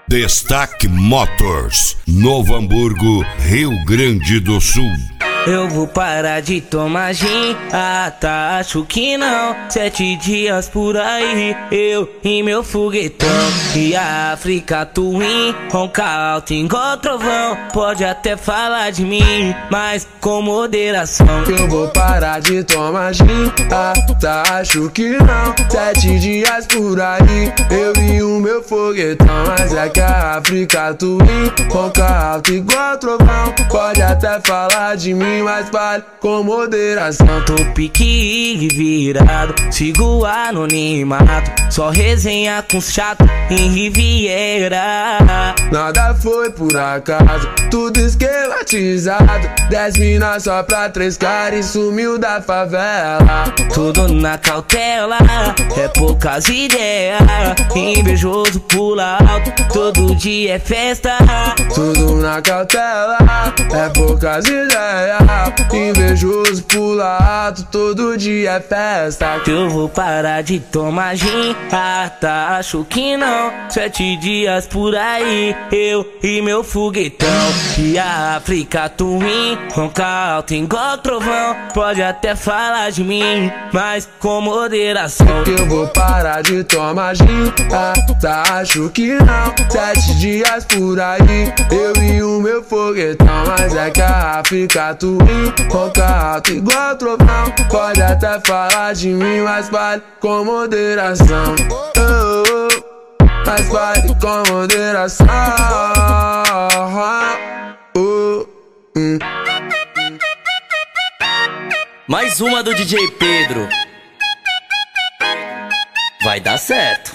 Destaque Motors, Novo Hamburgo, Rio Grande do Sul. Eu vou parar de tomar gin, tá, acho que não. 7 dias por aí, eu e meu foguetão. E a África Twin, ronca alto igual trovão. Pode até falar de mim, mas com moderação. Eu vou parar de tomar gin, tá, acho que não. 7 dias por aí, eu e o meu foguetão. Mas é que a África Twin, ronca alto igual trovão. Pode até falar de mim, mas fale com moderação. Tô pique virado, sigo anonimato. Só resenha com chato em Riviera. Nada foi por acaso, tudo esquematizado. 10 minas só pra 3 caras e sumiu da favela. Tudo na cautela, é poucas ideias. Invejoso pula alto, todo dia é festa. Tudo na cautela, é poucas ideias. Invejoso pula alto, todo dia é festa. Eu vou parar de tomar gin, tá, acho que não. 7 dias por aí, eu e meu foguetão. E a África Twin, ronca alto igual trovão. Pode até falar de mim, mas com moderação. Eu vou parar de tomar gin, tá, acho que não. 7 dias por aí, eu e o meu foguetão. Mas é que a África Twin, ronca alto igual trovão. Pode até falar de mim, mas fale com moderação. Mas fale com moderação. Mais uma do DJ Pedro. Vai dar certo.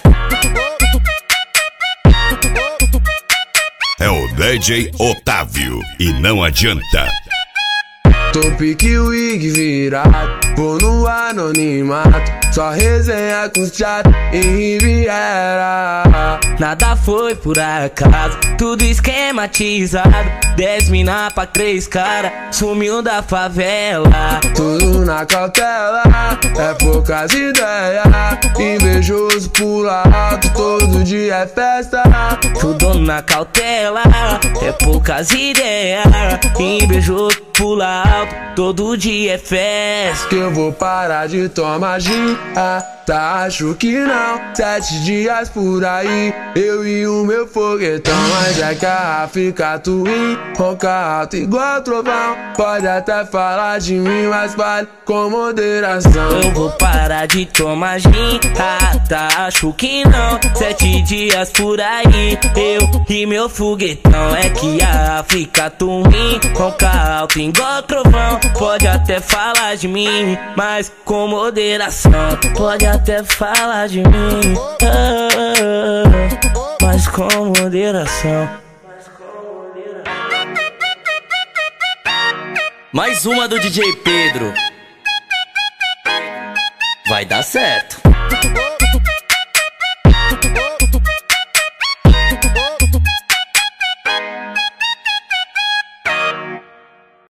É o DJ Otávio e não adianta. Tô pique wig virado, vou no anonimato. Só resenha com os chato em Riviera. Nada foi por acaso, tudo esquematizado. 10 mina pra 3 cara, sumiu da favela. Tudo na cautela, é poucas ideias. Invejoso pula alto, todo dia é festa. Tudo na cautela, é poucas ideias. Invejoso pula alto, todo dia é festa. Que eu vou parar de tomar gin, tá, acho que não. 7 dias por aí, eu e o meu foguetão. Mas é que a África Twin, ronca alto igual trovão. Pode até falar de mim, mas fale com moderação. Eu vou parar de tomar gin, tá, acho que não. 7 dias por aí, eu e meu foguetão. É que a África Twin, ronca alto igual trovão. Pode até falar de mim, mas com moderação. Pode até falar de mim, mas com moderação. Mais uma do DJ Pedro. Vai dar certo.